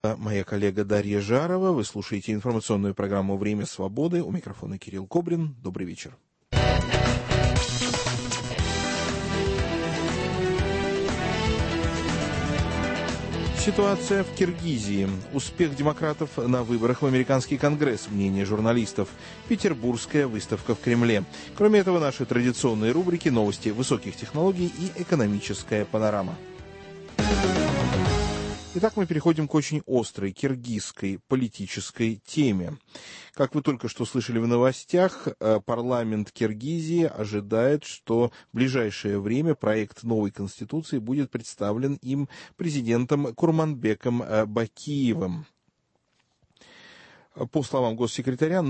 Это моя коллега Дарья Жарова. Вы слушаете информационную программу «Время свободы». У микрофона Кирилл Кобрин. Добрый вечер. Ситуация в Киргизии. Успех демократов на выборах в американский конгресс. Мнение журналистов. Петербургская выставка в Кремле. Кроме этого, наши традиционные рубрики «Новости высоких технологий» и «Экономическая панорама». Итак, мы переходим к очень острой киргизской политической теме. Как вы только что слышали в новостях, парламент Киргизии ожидает, что в ближайшее время проект новой конституции будет представлен им президентом Курманбеком Бакиевым. По словам госсекретаря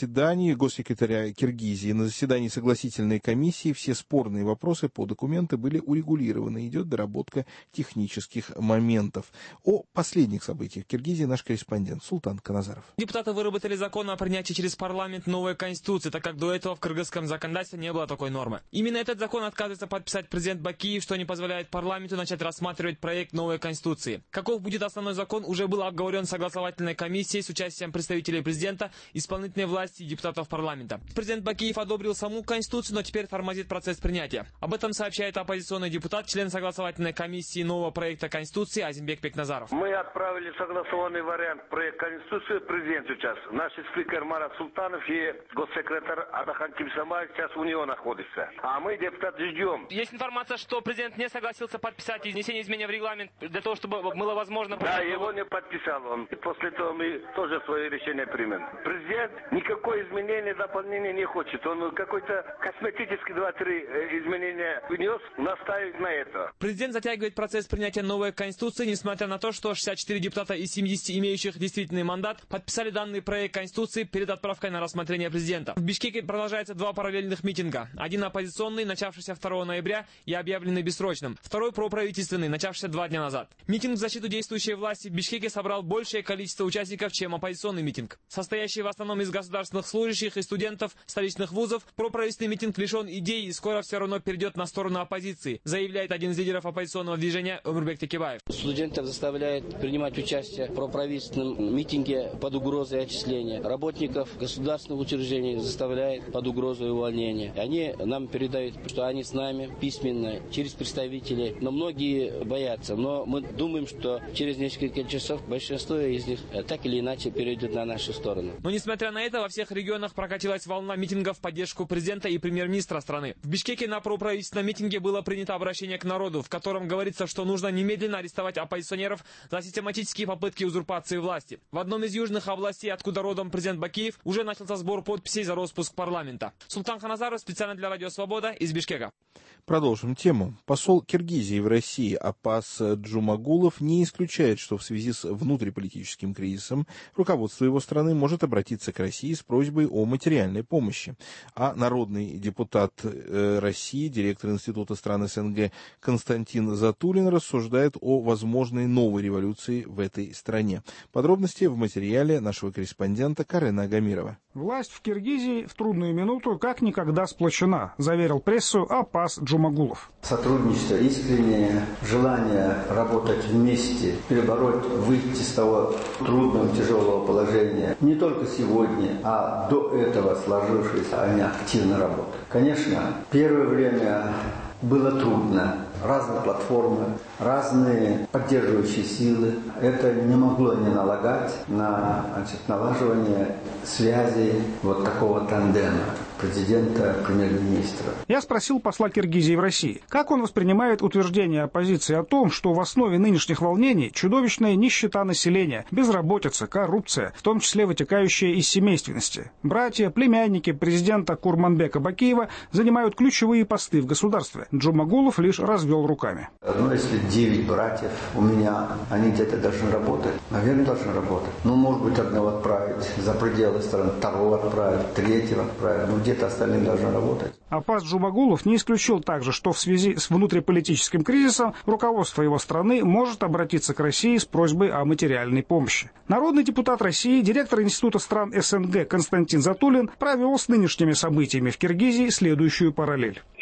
Киргизии, на заседании согласительной комиссии все спорные вопросы по документу были урегулированы. Идет доработка технических моментов. О последних событиях в Киргизии наш корреспондент Султан Каназаров. Депутаты выработали закон о принятии через парламент новой конституции, так как до этого в кыргызском законодательстве не было такой нормы. Именно этот закон отказывается подписать президент Бакиев, что не позволяет парламенту начать рассматривать проект новой конституции. Каков будет основной закон, уже был обговорен в согласовательной комиссии с участием представителей президента, исполнительной власти и депутатов парламента. Президент Бакиев одобрил саму конституцию, но теперь тормозит процесс принятия. Об этом сообщает оппозиционный депутат, член согласовательной комиссии нового проекта конституции Азимбек Бекназаров. Мы отправили согласованный вариант проекта конституции президенту сейчас. Наш спикер Марат Султанов и госсекретарь Адахан Кимсамаев сейчас у него находится. А мы, депутаты, ждем. Есть информация, что президент не согласился подписать внесение изменений в регламент для того, чтобы было возможно... Да, его не подписал он. После этого мы тоже свое решение примем. Президент никакое изменение, дополнение не хочет. Он какой-то косметический 2-3 изменения внес, настаивает на это. Президент затягивает процесс принятия новой конституции, несмотря на то, что 64 депутата из 70 имеющих действительный мандат подписали данный проект конституции перед отправкой на рассмотрение президента. В Бишкеке продолжается два параллельных митинга. Один оппозиционный, начавшийся 2 ноября и объявленный бессрочным. Второй проправительственный, начавшийся 2 дня назад. Митинг в защиту действующей власти в Бишкеке собрал большее количество участников, чем оппозиционный митинг. Состоящий в основном из государственных служащих и студентов столичных вузов, проправительственный митинг лишен идей и скоро все равно перейдет на сторону оппозиции, заявляет один из лидеров оппозиционного движения Омурбек Текебаев. Студентов заставляют принимать участие в проправительственном митинге под угрозой отчисления. Работников государственных учреждений заставляют под угрозой увольнения. Они нам передают, что они с нами письменно, через представителей. Но многие боятся. Но мы думаем, что через несколько часов большинство из них так или иначе перейдет на нашу сторону. Но несмотря на это, во всех регионах прокатилась волна митингов в поддержку президента и премьер-министра страны. В Бишкеке на проправительственном митинге было принято обращение к народу, в котором говорится, что нужно немедленно арестовать оппозиционеров за систематические попытки узурпации власти. В одном из южных областей, откуда родом президент Бакиев, уже начался сбор подписей за распуск парламента. Султан Каназаров, специально для Радио Свобода из Бишкека. Продолжим тему. Посол Киргизии в России Апас Джумагулов не исключает, что в связи с внутриполитическим кризисом руководство его страны может обратиться к России с просьбой о материальной помощи. А народный депутат России, директор Института стран СНГ Константин Затулин рассуждает о возможной новой революции в этой стране. Подробности в материале нашего корреспондента Карена Агамирова. Власть в Киргизии в трудную минуту как никогда сплочена, заверил прессу Апас Джумагулов. Сотрудничество искреннее, желание работать вместе, перебороть, выйти с того трудного, тяжелого положения. Не только сегодня, а до этого сложившееся, они активно работают. Конечно, первое время было трудно. Разные платформы, разные поддерживающие силы. Это не могло не налагать на налаживание связи вот такого тандема президента, премьер-министра. Я спросил посла Киргизии в России, как он воспринимает утверждение оппозиции о том, что в основе нынешних волнений чудовищная нищета населения, безработица, коррупция, в том числе вытекающая из семейственности. Братья, племянники президента Курманбека Бакиева занимают ключевые посты в государстве. Джумагулов лишь развел руками. Ну, если 9 братьев у меня, они где-то должны работать. Наверное, должны работать. Ну, может быть, одного отправить за пределы страны, второго отправить, третьего отправить. Ну, где-то остальные должны работать. Апас Джумагулов не исключил также, что в связи с внутриполитическим кризисом руководство его страны может обратиться к России с просьбой о материальной помощи. Народный депутат России, директор Института стран СНГ Константин Затулин провел с нынешними событиями в Киргизии следующую параллель.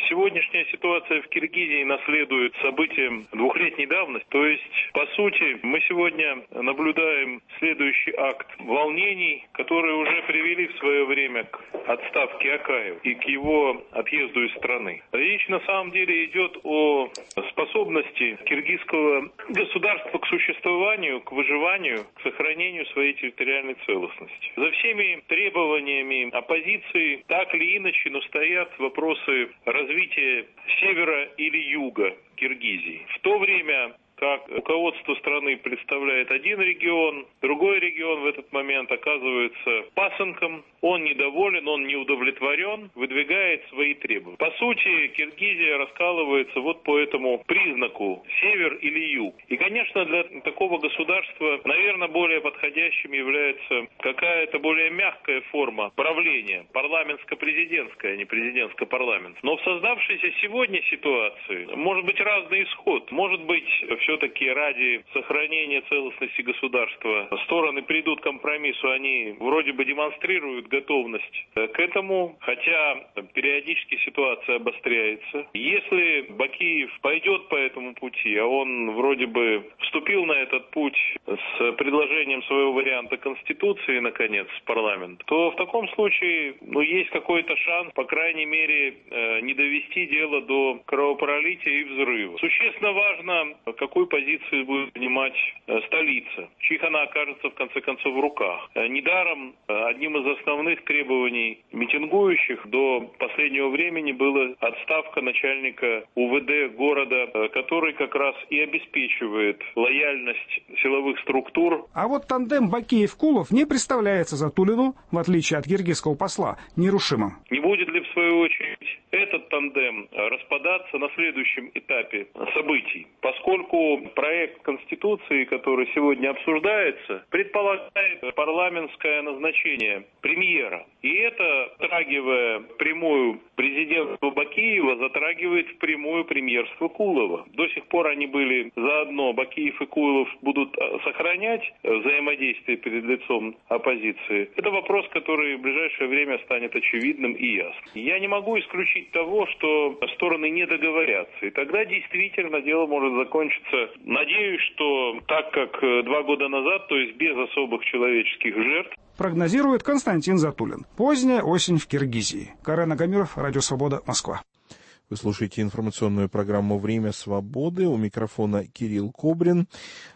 Сегодняшняя ситуация в Киргизии наследует событиям двухлетней давности. То есть, по сути, мы сегодня наблюдаем следующий акт волнений, которые уже привели в свое время к отставке Акаева и к его отъезду из страны. Речь на самом деле идет о способности киргизского государства к существованию, к выживанию, к сохранению своей территориальной целостности. За всеми требованиями оппозиции так или иначе, но стоят вопросы развития севера или юга Киргизии. В то время как руководство страны представляет один регион, другой регион в этот момент оказывается пасынком, он недоволен, он не удовлетворен, выдвигает свои требования. По сути, Киргизия раскалывается вот по этому признаку север или юг. И, конечно, для такого государства, наверное, более подходящим является какая-то более мягкая форма правления, парламентско-президентская, а не президентско-парламентская. Но в создавшейся сегодня ситуации может быть разный исход. Может быть, все-таки ради сохранения целостности государства стороны придут к компромиссу, они вроде бы демонстрируют готовность к этому, хотя периодически ситуация обостряется. Если Бакиев пойдет по этому пути, а он вроде бы вступил на этот путь с предложением своего варианта Конституции, наконец, в парламент, то в таком случае есть какой-то шанс, по крайней мере, не довести дело до кровопролития и взрыва. Существенно важно, какую позицию будет занимать столица, чьих она окажется в конце концов в руках. Недаром одним из основных требований митингующих до последнего времени была отставка начальника УВД города, который как раз и обеспечивает лояльность силовых структур. А вот тандем Бакиев-Кулов не представляется Затулину, в отличие от киргизского посла, нерушимым. Не будет ли, в свою очередь, этот тандем распадаться на следующем этапе событий? Поскольку проект Конституции, который сегодня обсуждается, предполагает парламентское назначение премьера. И это, затрагивая прямую президентство Бакиева, затрагивает впрямую премьерство Кулова. До сих пор они были заодно, Бакиев и Кулов будут сохранять взаимодействие перед лицом оппозиции. Это вопрос, который в ближайшее время станет очевидным и ясным. Я не могу исключить того, что стороны не договорятся. И тогда действительно дело может закончиться. Надеюсь, что так как 2 года назад, то есть без особых человеческих жертв, прогнозирует Константин Затулин. Поздняя осень в Киргизии. Карен Агамиров, Радио Свобода, Москва. Вы слушаете информационную программу «Время свободы». У микрофона Кирилл Кобрин.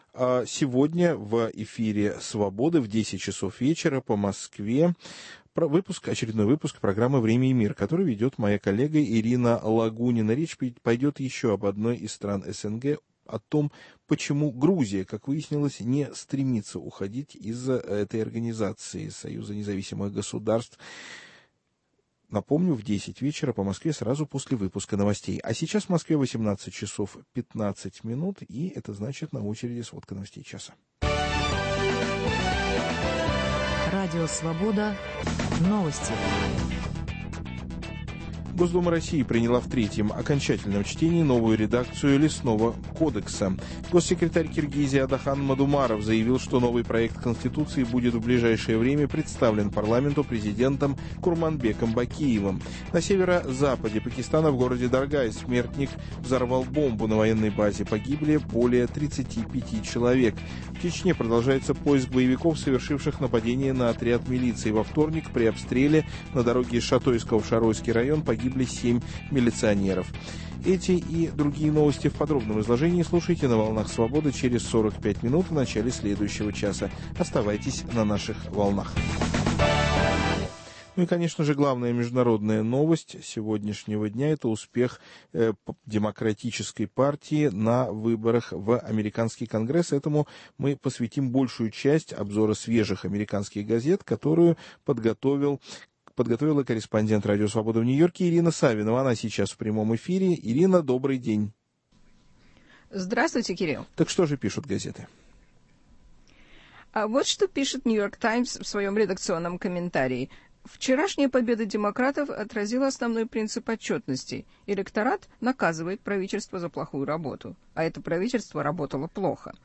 Сегодня в эфире «Свободы» в 10 часов вечера по Москве очередной выпуск программы «Время и мир», который ведет моя коллега Ирина Лагунина. Речь пойдет еще об одной из стран СНГ, о том, почему Грузия, как выяснилось, не стремится уходить из этой организации Союза независимых государств. Напомню, в 10 вечера по Москве сразу после выпуска новостей. А сейчас в Москве 18 часов 15 минут, и это значит на очереди сводка новостей часа. Радио «Свобода». Новости. Госдума России приняла в 3-м окончательном чтении новую редакцию Лесного кодекса. Госсекретарь Киргизии Адахан Мадумаров заявил, что новый проект Конституции будет в ближайшее время представлен парламенту президентом Курманбеком Бакиевым. На северо-западе Пакистана в городе Даргай смертник взорвал бомбу на военной базе. Погибли более 35 человек. В Чечне продолжается поиск боевиков, совершивших нападение на отряд милиции. Во вторник при обстреле на дороге из Шатойска в Шаройский район погибли 7 милиционеров. Эти и другие новости в подробном изложении слушайте на «Волнах Свободы» через 45 минут в начале следующего часа. Оставайтесь на наших волнах. Ну и, конечно же, главная международная новость сегодняшнего дня – это успех Демократической партии на выборах в Американский Конгресс. Этому мы посвятим большую часть обзора свежих американских газет, которую подготовила корреспондент «Радио Свобода» в Нью-Йорке Ирина Савинова. Она сейчас в прямом эфире. Ирина, добрый день. Здравствуйте, Кирилл. Так что же пишут газеты? А вот что пишет «Нью-Йорк Таймс» в своем редакционном комментарии. Вчерашняя победа демократов отразила основной принцип отчетности. Электорат наказывает правительство за плохую работу, а это правительство работало плохо.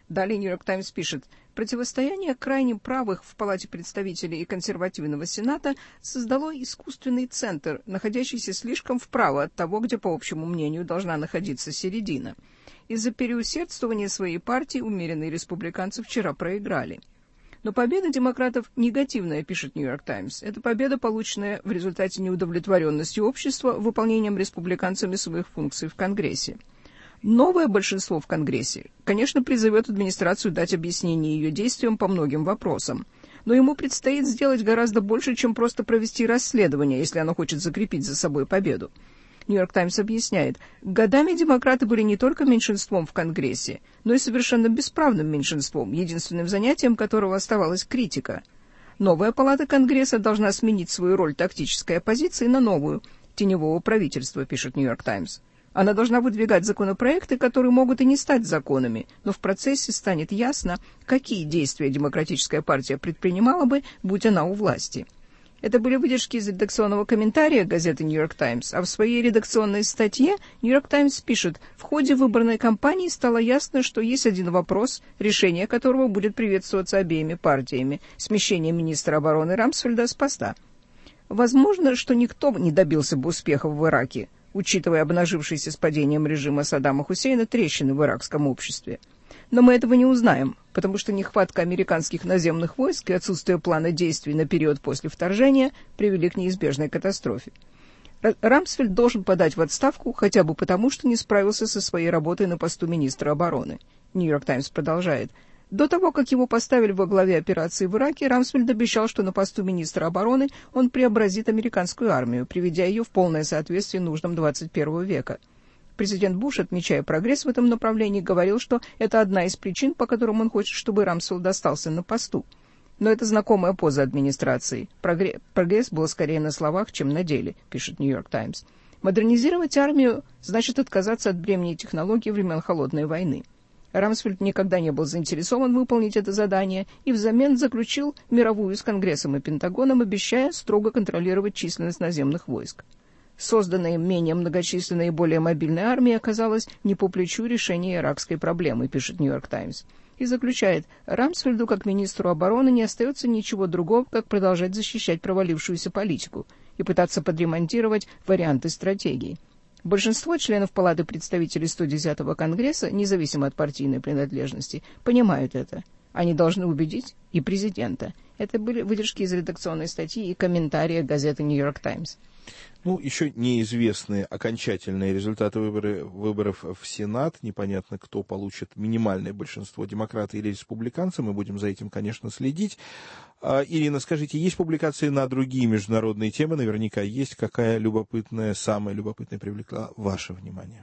Далее «Нью-Йорк Таймс» пишет: противостояние крайне правых в Палате представителей и консервативного Сената создало искусственный центр, находящийся слишком вправо от того, где, по общему мнению, должна находиться середина. Из-за переусердствования своей партии умеренные республиканцы вчера проиграли. Но победа демократов негативная, пишет «Нью-Йорк Таймс». Это победа, полученная в результате неудовлетворенности общества выполнением республиканцами своих функций в Конгрессе. Новое большинство в Конгрессе, конечно, призовет администрацию дать объяснение ее действиям по многим вопросам. Но ему предстоит сделать гораздо больше, чем просто провести расследование, если оно хочет закрепить за собой победу. «Нью-Йорк Таймс» объясняет, годами демократы были не только меньшинством в Конгрессе, но и совершенно бесправным меньшинством, единственным занятием которого оставалась критика. Новая палата Конгресса должна сменить свою роль тактической оппозиции на новую, теневого правительства, пишет «Нью-Йорк Таймс». Она должна выдвигать законопроекты, которые могут и не стать законами, но в процессе станет ясно, какие действия демократическая партия предпринимала бы, будь она у власти. Это были выдержки из редакционного комментария газеты «Нью-Йорк Таймс», а в своей редакционной статье «Нью-Йорк Таймс» пишет: в ходе выборной кампании стало ясно, что есть один вопрос, решение которого будет приветствоваться обеими партиями – смещение министра обороны Рамсфельда с поста. Возможно, что никто не добился бы успеха в Ираке, учитывая обнажившиеся с падением режима Саддама Хусейна трещины в иракском обществе. Но мы этого не узнаем, потому что нехватка американских наземных войск и отсутствие плана действий на период после вторжения привели к неизбежной катастрофе. Рамсфельд должен подать в отставку хотя бы потому, что не справился со своей работой на посту министра обороны. «Нью-Йорк Таймс» продолжает. До того, как его поставили во главе операции в Ираке, Рамсфельд обещал, что на посту министра обороны он преобразит американскую армию, приведя ее в полное соответствие нуждам 21 века. Президент Буш, отмечая прогресс в этом направлении, говорил, что это одна из причин, по которым он хочет, чтобы Рамсфельд остался на посту. Но это знакомая поза администрации. Прогресс был скорее на словах, чем на деле, пишет «Нью-Йорк Таймс». Модернизировать армию значит отказаться от бремени технологий времен Холодной войны. Рамсфельд никогда не был заинтересован выполнить это задание и взамен заключил мировую с Конгрессом и Пентагоном, обещая строго контролировать численность наземных войск. Созданная им менее многочисленная и более мобильная армия оказалась не по плечу решения иракской проблемы, пишет «Нью-Йорк Таймс». И заключает: Рамсфельду, как министру обороны, не остается ничего другого, как продолжать защищать провалившуюся политику и пытаться подремонтировать варианты стратегии. Большинство членов Палаты представителей 110-го Конгресса, независимо от партийной принадлежности, понимают это. Они должны убедить и президента. Это были выдержки из редакционной статьи и комментария газеты «Нью-Йорк Таймс». Ну, еще неизвестны окончательные результаты выборов в Сенат. Непонятно, кто получит минимальное большинство, демократы или республиканцы. Мы будем за этим, конечно, следить. Ирина, скажите, есть публикации на другие международные темы? Наверняка есть. Какая любопытная, самая любопытная привлекла ваше внимание?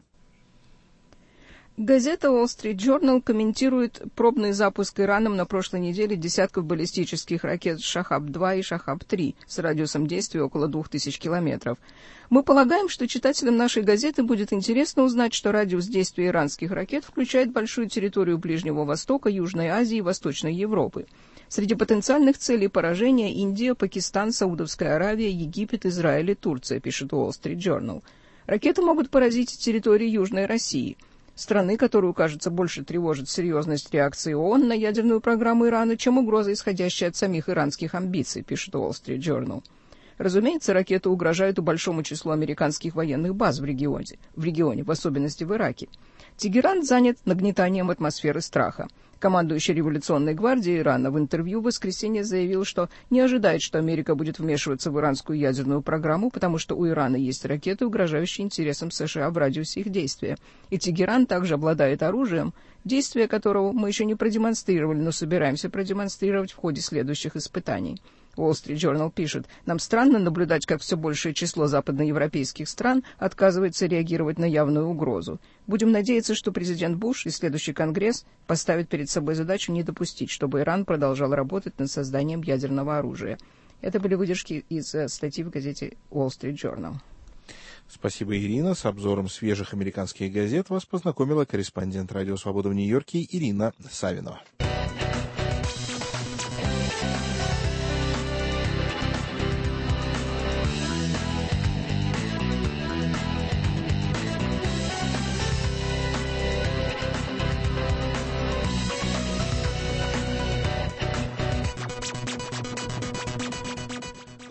Газета Wall Street Journal комментирует пробный запуск Ираном на прошлой неделе десятков баллистических ракет «Шахаб-2» и «Шахаб-3» с радиусом действия около 2000 километров. Мы полагаем, что читателям нашей газеты будет интересно узнать, что радиус действия иранских ракет включает большую территорию Ближнего Востока, Южной Азии и Восточной Европы. Среди потенциальных целей поражения Индия, Пакистан, Саудовская Аравия, Египет, Израиль и Турция, пишет Wall Street Journal. Ракеты могут поразить территории Южной России, страны, которую, кажется, больше тревожит серьезность реакции ООН на ядерную программу Ирана, чем угроза, исходящая от самих иранских амбиций, пишет Wall Street Journal. Разумеется, ракеты угрожают и большому числу американских военных баз в регионе, в особенности в Ираке. Тегеран занят нагнетанием атмосферы страха. Командующий революционной гвардией Ирана в интервью в воскресенье заявил, что не ожидает, что Америка будет вмешиваться в иранскую ядерную программу, потому что у Ирана есть ракеты, угрожающие интересам США в радиусе их действия. И Тегеран также обладает оружием, действие которого мы еще не продемонстрировали, но собираемся продемонстрировать в ходе следующих испытаний. Wall Street Journal пишет: нам странно наблюдать, как все большее число западноевропейских стран отказывается реагировать на явную угрозу. Будем надеяться, что президент Буш и следующий Конгресс поставят перед собой задачу не допустить, чтобы Иран продолжал работать над созданием ядерного оружия. Это были выдержки из статьи в газете Wall Street Journal. Спасибо, Ирина. С обзором свежих американских газет вас познакомила корреспондент «Радио Свобода» в Нью-Йорке Ирина Савинова.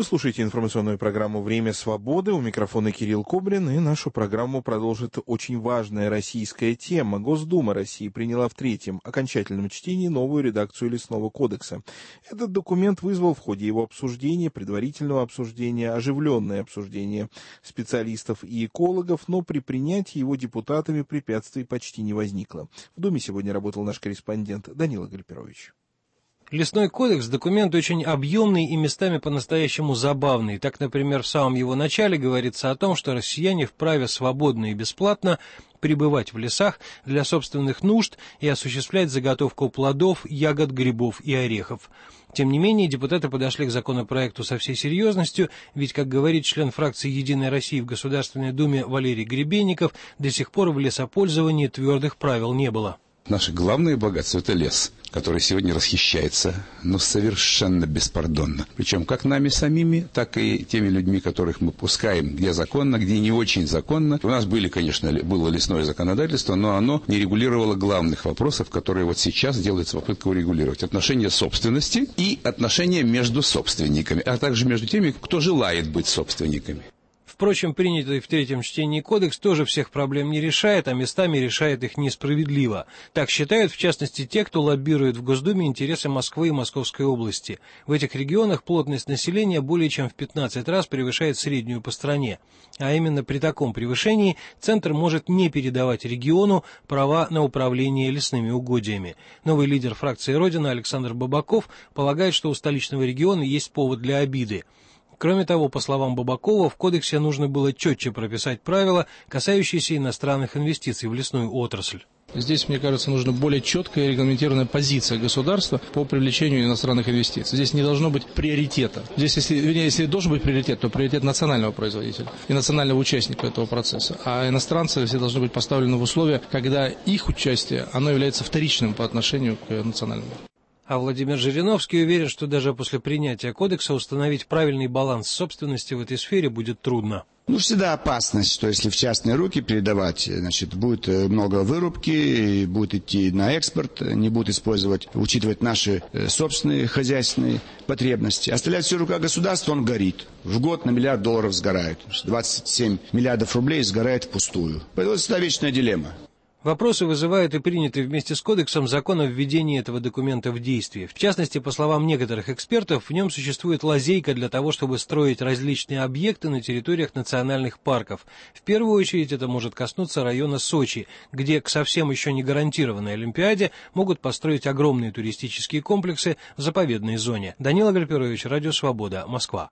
Вы слушаете информационную программу «Время свободы». У микрофона Кирилл Кобрин. И нашу программу продолжит очень важная российская тема. Госдума России приняла в третьем окончательном чтении новую редакцию Лесного кодекса. Этот документ вызвал в ходе его обсуждения, предварительного обсуждения, оживленное обсуждение специалистов и экологов, но при принятии его депутатами препятствий почти не возникло. В Думе сегодня работал наш корреспондент Данила Гальперович. Лесной кодекс – документ очень объемный и местами по-настоящему забавный. Так, например, в самом его начале говорится о том, что россияне вправе свободно и бесплатно пребывать в лесах для собственных нужд и осуществлять заготовку плодов, ягод, грибов и орехов. Тем не менее, депутаты подошли к законопроекту со всей серьезностью, ведь, как говорит член фракции «Единой России» в Государственной Думе Валерий Гребенников, до сих пор в лесопользовании твердых правил не было. Наше главное богатство – это лес, который сегодня расхищается, но совершенно беспардонно. Причем как нами самими, так и теми людьми, которых мы пускаем, где законно, где не очень законно. У нас было лесное законодательство, но оно не регулировало главных вопросов, которые вот сейчас делается попытка урегулировать. Отношения собственности и отношения между собственниками, а также между теми, кто желает быть собственниками. Впрочем, принятый в третьем чтении кодекс тоже всех проблем не решает, а местами решает их несправедливо. Так считают, в частности, те, кто лоббирует в Госдуме интересы Москвы и Московской области. В этих регионах плотность населения более чем в 15 раз превышает среднюю по стране. А именно при таком превышении Центр может не передавать региону права на управление лесными угодьями. Новый лидер фракции «Родина» Александр Бабаков полагает, что у столичного региона есть повод для обиды. Кроме того, по словам Бабакова, в кодексе нужно было четче прописать правила, касающиеся иностранных инвестиций в лесную отрасль. Здесь, мне кажется, нужна более четкая и регламентированная позиция государства по привлечению иностранных инвестиций. Здесь не должно быть приоритета. Здесь, если должен быть приоритет, то приоритет национального производителя и национального участника этого процесса. А иностранцы все должны быть поставлены в условия, когда их участие, оно является вторичным по отношению к национальному. А Владимир Жириновский уверен, что даже после принятия кодекса установить правильный баланс собственности в этой сфере будет трудно. Всегда опасность, что если в частные руки передавать, будет много вырубки, будет идти на экспорт, не будут учитывать наши собственные хозяйственные потребности. Оставлять все в руках государства, он горит. В год на $1 миллиард сгорает. 27 миллиардов рублей сгорает впустую. Поэтому это всегда вечная дилемма. Вопросы вызывает и принятый вместе с кодексом закон о введении этого документа в действие. В частности, по словам некоторых экспертов, в нем существует лазейка для того, чтобы строить различные объекты на территориях национальных парков. В первую очередь это может коснуться района Сочи, где к совсем еще не гарантированной Олимпиаде могут построить огромные туристические комплексы в заповедной зоне. Данила Гальперович, Радио Свобода, Москва.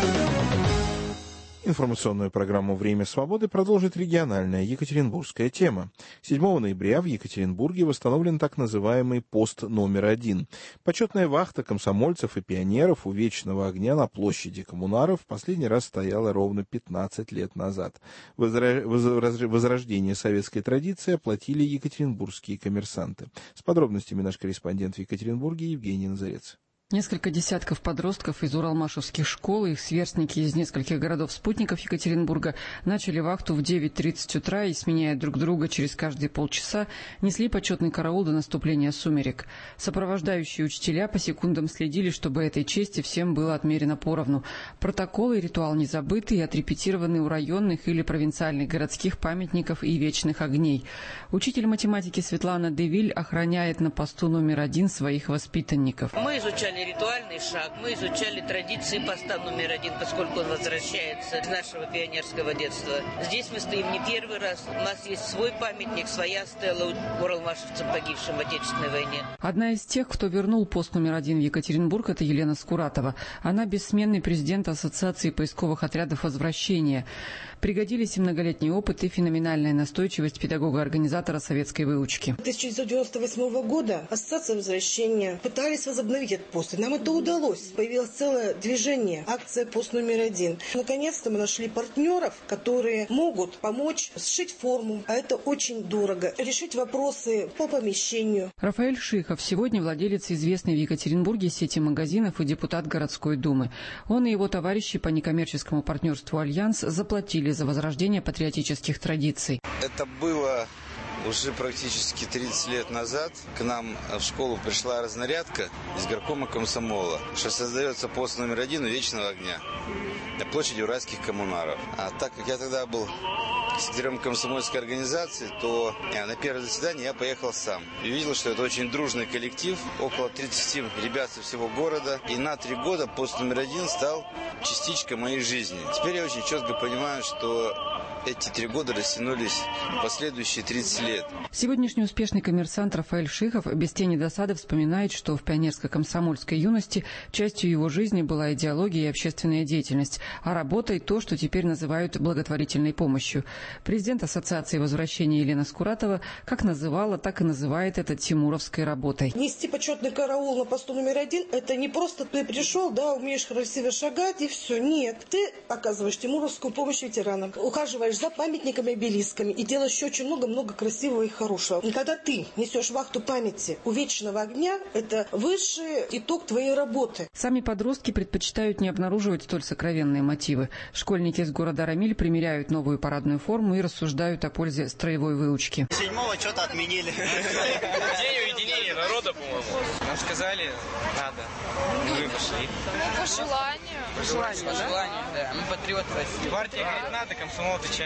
Информационную программу «Время свободы» продолжит региональная екатеринбургская тема. 7 ноября в Екатеринбурге восстановлен так называемый пост номер 1. Почетная вахта комсомольцев и пионеров у Вечного огня на площади Коммунаров в последний раз стояла ровно 15 лет назад. Возрождение советской традиции оплатили екатеринбургские коммерсанты. С подробностями наш корреспондент в Екатеринбурге Евгений Назарец. Несколько десятков подростков из уралмашевских школ и их сверстники из нескольких городов-спутников Екатеринбурга начали вахту в 9:30 утра и, сменяя друг друга через каждые полчаса, несли почетный караул до наступления сумерек. Сопровождающие учителя по секундам следили, чтобы этой чести всем было отмерено поровну. Протокол и ритуал не забыты и отрепетированы у районных или провинциальных городских памятников и вечных огней. Учитель математики Светлана Девиль охраняет на посту номер 1 своих воспитанников. Мы изучали ритуальный шаг, мы изучали традиции поста номер 1, поскольку он возвращается из нашего пионерского детства. Здесь мы стоим не первый раз, у нас есть свой памятник, своя стела уралмашевцам, погибшим в Отечественной войне. Одна из тех, кто вернул пост номер 1 в Екатеринбург, это Елена Скуратова. Она бессменный президент Ассоциации поисковых отрядов «Возвращение». Пригодились и многолетний опыт, и феноменальная настойчивость педагога-организатора советской выучки. С 1998 года Ассоциация «Возвращение» пытались возобновить этот пост, и нам это удалось. Появилось целое движение, акция «Пост номер 1». Наконец-то мы нашли партнеров, которые могут помочь сшить форму, а это очень дорого, решить вопросы по помещению. Рафаэль Шихов сегодня владелец известной в Екатеринбурге сети магазинов и депутат городской думы. Он и его товарищи по некоммерческому партнерству «Альянс» заплатили за возрождение патриотических традиций. Это было Уже практически 30 лет назад к нам в школу пришла разнарядка из горкома комсомола, что создается пост номер 1 у Вечного огня на площади Уральских коммунаров. А так как я тогда был секретарем комсомольской организации, то на первое заседание я поехал сам. И видел, что это очень дружный коллектив, около 30 ребят со всего города. И на 3 года пост номер 1 стал частичкой моей жизни. Теперь я очень четко понимаю, что эти 3 года растянулись в последующие 30 лет. Сегодняшний успешный коммерсант Рафаэль Шихов без тени досады вспоминает, что в пионерско-комсомольской юности частью его жизни была идеология и общественная деятельность, а работой то, что теперь называют благотворительной помощью. Президент Ассоциации возвращения Елена Скуратова как называла, так и называет это тимуровской работой. Нести почетный караул на посту номер 1 – это не просто ты пришел, да, умеешь красиво шагать и все. Нет, ты оказываешь тимуровскую помощь ветеранам, ухаживаешь за памятниками, обелисками и делаешь еще очень много-много красивого и хорошего. И когда ты несешь вахту памяти у Вечного огня, это высший итог твоей работы. Сами подростки предпочитают не обнаруживать столь сокровенные мотивы. Школьники из города Рамиль примеряют новую парадную форму и рассуждают о пользе строевой выучки. 7-го что-то отменили. День уединения народа, по-моему. Нам сказали, надо. Мы пошли. По желанию. По желанию, да. Мы патриоты России. Партия говорит, надо, комсомол отвечает.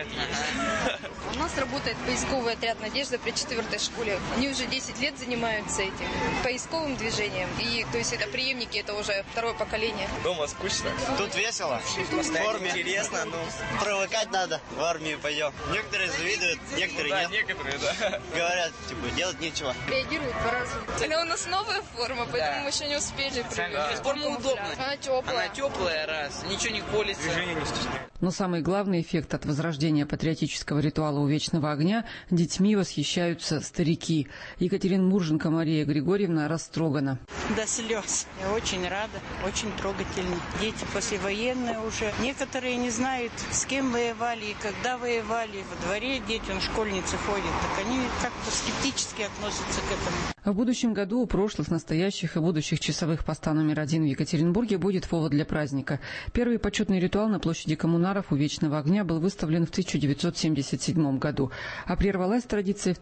У нас работает поисковый отряд «Надежда» при 4-й школе. Они уже 10 лет занимаются этим поисковым движением. И то есть это преемники, это уже 2-е поколение. Дома скучно. Тут весело. В форме интересно, но привыкать надо. В армию пойдем. Некоторые завидуют, некоторые нет. Некоторые, да. Говорят, типа, делать нечего. Реагируют по-разному. Но у нас новая форма, поэтому мы еще не успели. Форма удобная. Она теплая. Она теплая, раз. Ничего не колется. Движение не стесняет. Но самый главный эффект от возрождения патриотического ритуала у Вечного огня – детьми восхищаются старики. Екатеринбурженка Мария Григорьевна растрогана. До слез. Я очень рада, очень трогательно. Дети послевоенные уже. Некоторые не знают, с кем воевали и когда воевали. Во дворе дети, школьницы ходят. Так они как-то скептически относятся к этому. В будущем году у прошлых, настоящих и будущих часовых поста номер 1 в Екатеринбурге будет повод для праздника. Первый почетный ритуал на площади Коммунаров у Вечного огня был выставлен в 1977 году, а прервалась традиция в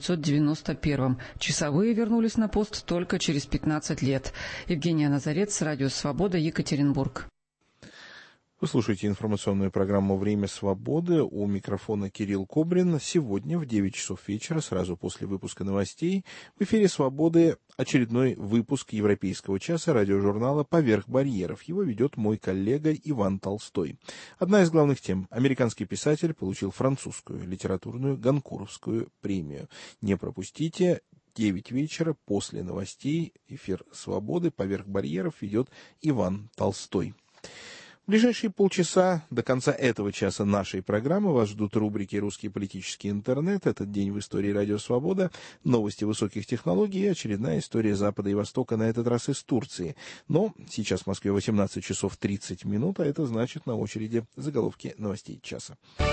1991. Часовые вернулись на пост только через 15 лет. Евгения Назарец, Радио Свобода, Екатеринбург. Вы слушаете информационную программу «Время свободы». У микрофона Кирилл Кобрин. Сегодня в 9 часов вечера, сразу после выпуска новостей, в эфире «Свободы» очередной выпуск Европейского часа радиожурнала «Поверх барьеров». Его ведет мой коллега Иван Толстой. Одна из главных тем. Американский писатель получил французскую литературную Гонкуровскую премию. Не пропустите. 9 вечера после новостей. Эфир «Свободы» «Поверх барьеров» ведет Иван Толстой. В ближайшие полчаса до конца этого часа нашей программы вас ждут рубрики «Русский политический интернет», «Этот день в истории Радио Свобода», новости высоких технологий и очередная история Запада и Востока, на этот раз из Турции. Но сейчас в Москве 18 часов 30 минут, а это значит на очереди заголовки новостей часа.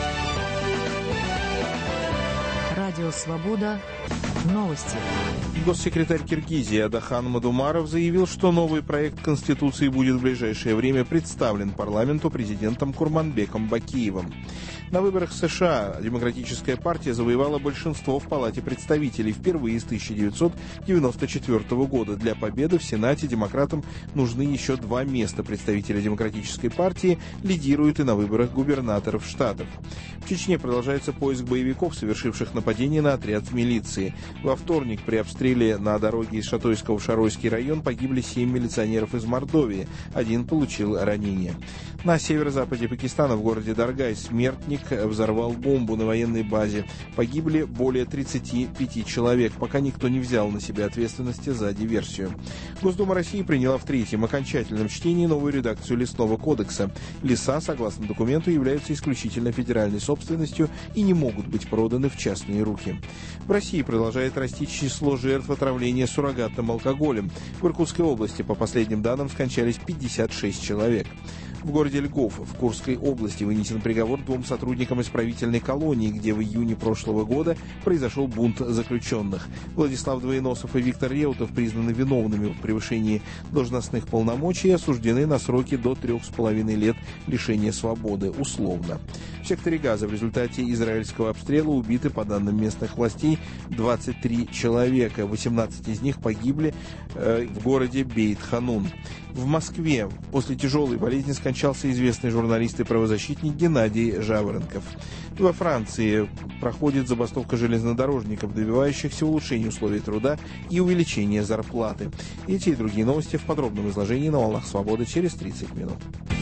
Радио Свобода. Новости. Госсекретарь Киргизии Адахан Мадумаров заявил, что новый проект Конституции будет в ближайшее время представлен парламенту президентом Курманбеком Бакиевым. На выборах США Демократическая партия завоевала большинство в Палате представителей впервые с 1994 года. Для победы в Сенате демократам нужны еще 2 места. Представители Демократической партии лидируют и на выборах губернаторов штатов. В Чечне продолжается поиск боевиков, совершивших нападение на отряд милиции. Во вторник при обстреле на дороге из Шатойского в Шаройский район погибли 7 милиционеров из Мордовии. 1 получил ранение. На северо-западе Пакистана в городе Даргай смертник взорвал бомбу на военной базе. Погибли более 35 человек, пока никто не взял на себя ответственности за диверсию. Госдума России приняла в 3-м окончательном чтении новую редакцию Лесного кодекса. Леса, согласно документу, являются исключительно федеральной собственностью и не могут быть проданы в частные руки. В России продолжает расти число жертв отравления суррогатным алкоголем. В Иркутской области, по последним данным, скончались 56 человек. В городе Льгов в Курской области вынесен приговор 2 сотрудникам исправительной колонии, где в июне прошлого года произошел бунт заключенных. Владислав Двоеносов и Виктор Реутов признаны виновными в превышении должностных полномочий и осуждены на сроки до 3,5 лет лишения свободы условно. В секторе Газа в результате израильского обстрела убиты, по данным местных властей, 23 человека. 18 из них погибли в городе Бейт-Ханун. В Москве после тяжелой болезни скончался известный журналист и правозащитник Геннадий Жаворонков. Во Франции проходит забастовка железнодорожников, добивающихся улучшения условий труда и увеличения зарплаты. Эти и другие новости в подробном изложении на «Волнах Свободы» через 30 минут.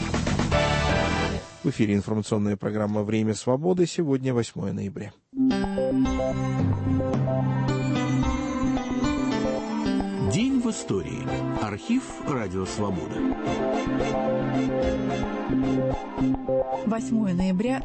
В эфире информационная программа «Время свободы». Сегодня 8 ноября. День в истории. Архив «Радио Свобода». 8 ноября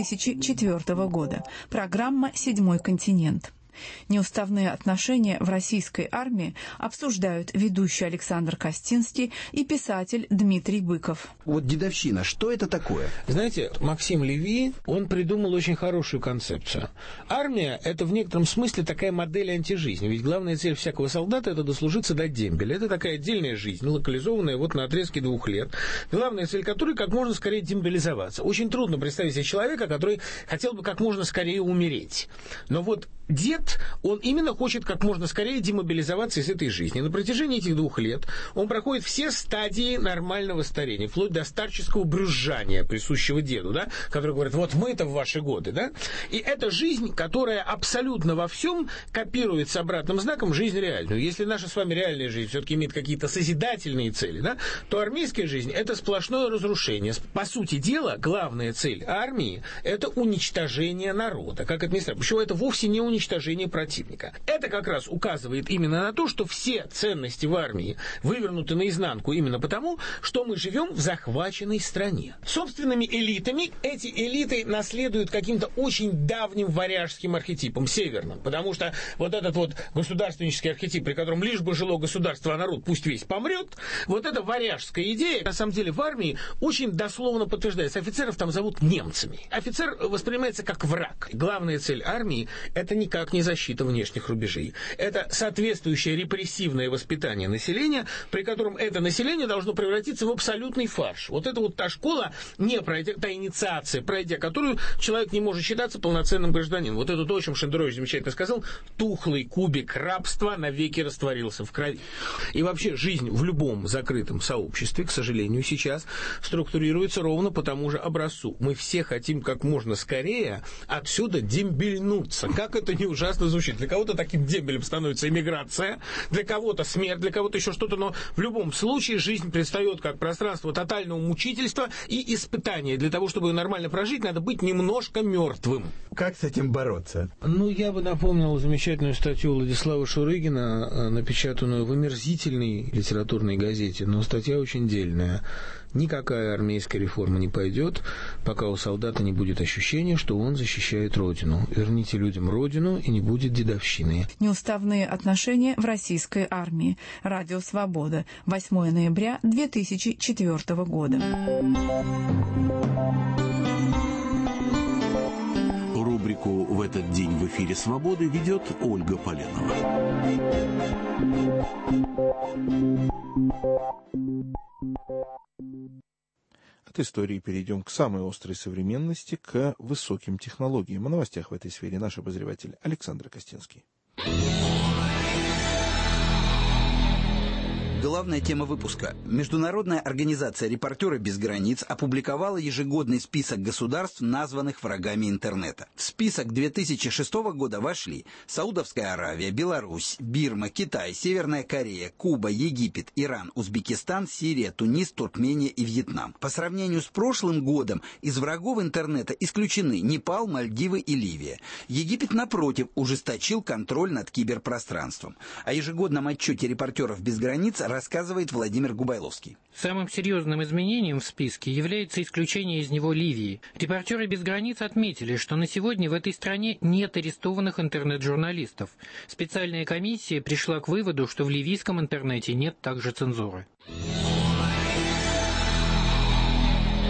2004 года. Программа «Седьмой континент». Неуставные отношения в российской армии обсуждают ведущий Александр Костинский и писатель Дмитрий Быков. Вот дедовщина, что это такое? Знаете, Максим Леви, он придумал очень хорошую концепцию. Армия – это в некотором смысле такая модель антижизни. Ведь главная цель всякого солдата – это дослужиться до дембеля. Это такая отдельная жизнь, локализованная вот на отрезке 2 лет. Главная цель которой – как можно скорее демобилизоваться. Очень трудно представить себе человека, который хотел бы как можно скорее умереть. Но вот дед, он именно хочет как можно скорее демобилизоваться из этой жизни. На протяжении этих 2 лет он проходит все стадии нормального старения, вплоть до старческого брюзжания, присущего деду, да, который говорит, вот мы-то в ваши годы, да. И это жизнь, которая абсолютно во всем копирует с обратным знаком жизнь реальную. Если наша с вами реальная жизнь все-таки имеет какие-то созидательные цели, да, то армейская жизнь – это сплошное разрушение. По сути дела, главная цель армии – это уничтожение народа. Как администрация. Почему это вовсе не уничтожение противника. Это как раз указывает именно на то, что все ценности в армии вывернуты наизнанку именно потому, что мы живем в захваченной стране. Собственными элитами эти элиты наследуют каким-то очень давним варяжским архетипом, северным. Потому что вот этот вот государственнический архетип, при котором лишь бы жило государство, а народ пусть весь помрет, вот эта варяжская идея, на самом деле в армии очень дословно подтверждается. Офицеров там зовут немцами. Офицер воспринимается как враг. Главная цель армии – это никак не защита внешних рубежей. Это соответствующее репрессивное воспитание населения, при котором это население должно превратиться в абсолютный фарш. Вот это вот та школа, не пройдя, та инициация, пройдя которую человек не может считаться полноценным гражданином. Вот это то, о чем Шендерович замечательно сказал, тухлый кубик рабства навеки растворился в крови. И вообще жизнь в любом закрытом сообществе, к сожалению, сейчас структурируется ровно по тому же образцу. Мы все хотим как можно скорее отсюда дембельнуться. Как это не ужасно звучит. Для кого-то таким дембелем становится эмиграция, для кого-то смерть, для кого-то еще что-то, но в любом случае жизнь предстает как пространство тотального мучительства и испытания. Для того, чтобы ее нормально прожить, надо быть немножко мертвым. Как с этим бороться? Ну, я бы напомнил замечательную статью Владислава Шурыгина, напечатанную в омерзительной литературной газете, но статья очень дельная. Никакая армейская реформа не пойдет, пока у солдата не будет ощущения, что он защищает Родину. Верните людям Родину, и не будет дедовщины. Неуставные отношения в российской армии. Радио «Свобода». 8 ноября 2004 года. Рубрику «В этот день в эфире Свободы» ведет Ольга Поленова. От истории перейдем к самой острой современности, к высоким технологиям. О новостях в этой сфере наш обозреватель Александр Костинский. Главная тема выпуска. Международная организация «Репортеры без границ» опубликовала ежегодный список государств, названных врагами интернета. В список 2006 года вошли Саудовская Аравия, Беларусь, Бирма, Китай, Северная Корея, Куба, Египет, Иран, Узбекистан, Сирия, Тунис, Туркмения и Вьетнам. По сравнению с прошлым годом из врагов интернета исключены Непал, Мальдивы и Ливия. Египет, напротив, ужесточил контроль над киберпространством. О ежегодном отчете «Репортеров без границ» рассказывает Владимир Губайловский. Самым серьезным изменением в списке является исключение из него Ливии. «Репортеры без границ» отметили, что на сегодня в этой стране нет арестованных интернет-журналистов. Специальная комиссия пришла к выводу, что в ливийском интернете нет также цензуры.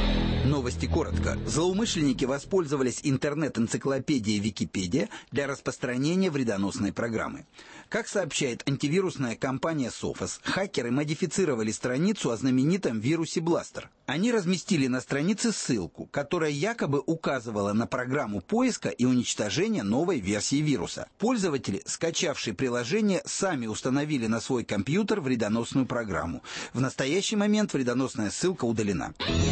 Новости коротко. Злоумышленники воспользовались интернет-энциклопедией Википедия для распространения вредоносной программы. Как сообщает антивирусная компания Sophos, хакеры модифицировали страницу о знаменитом вирусе Бластер. Они разместили на странице ссылку, которая якобы указывала на программу поиска и уничтожения новой версии вируса. Пользователи, скачавшие приложение, сами установили на свой компьютер вредоносную программу. В настоящий момент вредоносная ссылка удалена.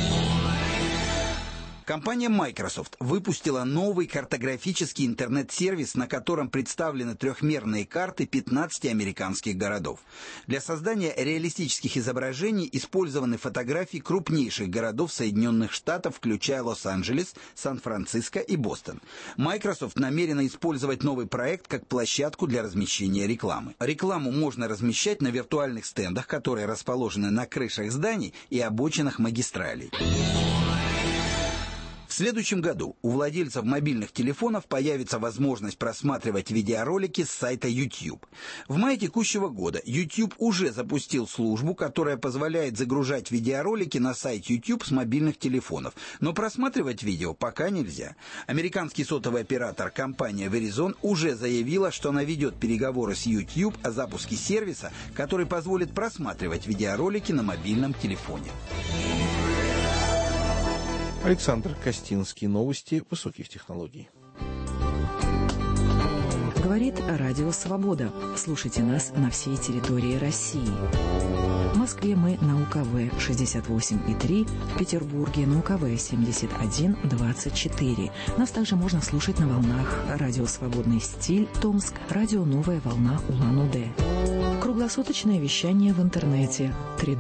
Компания Microsoft выпустила новый картографический интернет-сервис, на котором представлены трехмерные карты 15 американских городов. Для создания реалистических изображений использованы фотографии крупнейших городов Соединенных Штатов, включая Лос-Анджелес, Сан-Франциско и Бостон. Microsoft намерена использовать новый проект как площадку для размещения рекламы. Рекламу можно размещать на виртуальных стендах, которые расположены на крышах зданий и обочинах магистралей. В следующем году у владельцев мобильных телефонов появится возможность просматривать видеоролики с сайта YouTube. В мае текущего года YouTube уже запустил службу, которая позволяет загружать видеоролики на сайт YouTube с мобильных телефонов, но просматривать видео пока нельзя. Американский сотовый оператор компания Verizon уже заявила, что она ведет переговоры с YouTube о запуске сервиса, который позволит просматривать видеоролики на мобильном телефоне. Александр Костинский. Новости высоких технологий. Говорит Радио Свобода. Слушайте нас на всей территории России. В Москве мы на УКВ 68,3, в Петербурге на УКВ 71,24. Нас также можно слушать на волнах Радио Свободный стиль Томск, Радио Новая волна Улан-Удэ. Круглосуточное вещание в интернете